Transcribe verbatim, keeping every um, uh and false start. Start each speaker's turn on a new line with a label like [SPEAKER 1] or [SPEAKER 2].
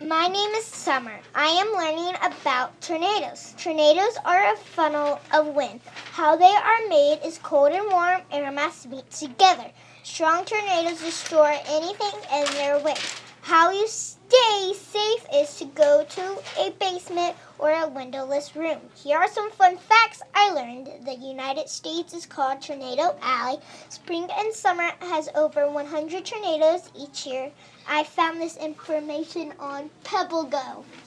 [SPEAKER 1] My name is Summer. I am learning about tornadoes. Tornadoes are a funnel of wind. How they are made is cold and warm air mass meet together. Strong tornadoes destroy anything in their way. How you stay safe is to go to a basement or a windowless room. Here are some fun facts I learned. The United States is called Tornado Alley. Spring and summer has over one hundred tornadoes each year. I found this information on PebbleGo.